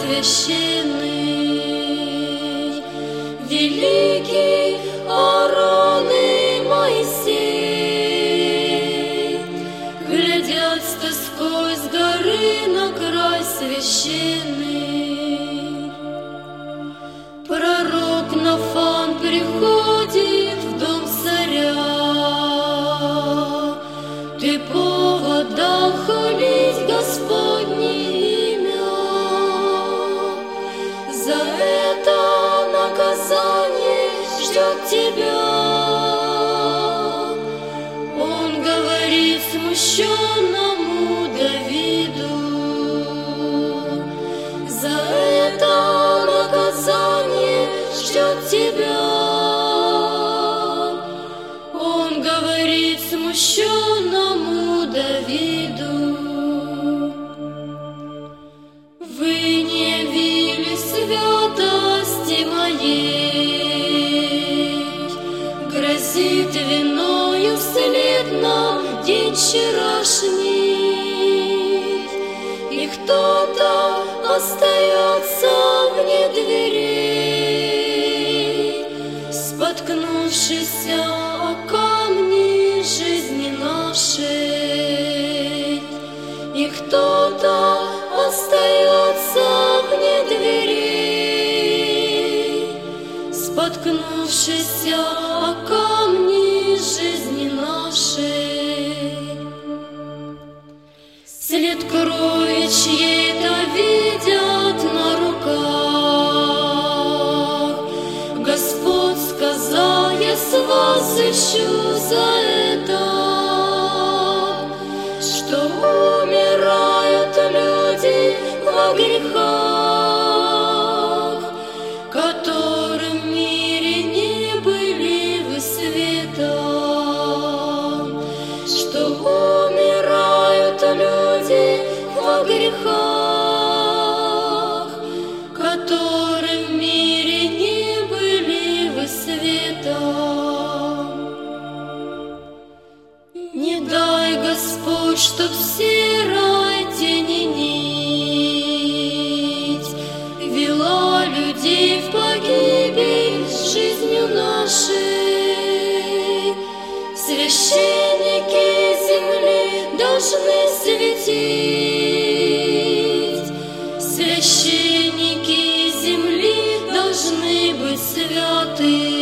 священный, великий Аарон и Моисей глядят с тоской с горы на край священный. Пророк Нафан приходит в дом царя. Ты повод дал хвалить Господне имя. За это наказание ждет тебя. Он говорит смущенному Давиду. За это наказание ждет тебя. Он говорит смущенному Давиду. Вы не явили святости моей, грозит виною вслед нам день вчерашний, и кто-то остается вне дверей, споткнувшийся о камни жизни нашей, и кто-то остается вне дверей, споткнувшийся о камни жизни нашей. След крови чьей-то видят на руках. Господь сказал: я с вас ищу за это, что умирают люди во грехах, которым в мире не были вы светом, что умирают люди во грехах, которым в мире не были вы светом. Не дай, Господь, чтоб серой тени нить вела людей в погибель с жизнью нашей. Священники земли должны светить, священники земли должны быть святы.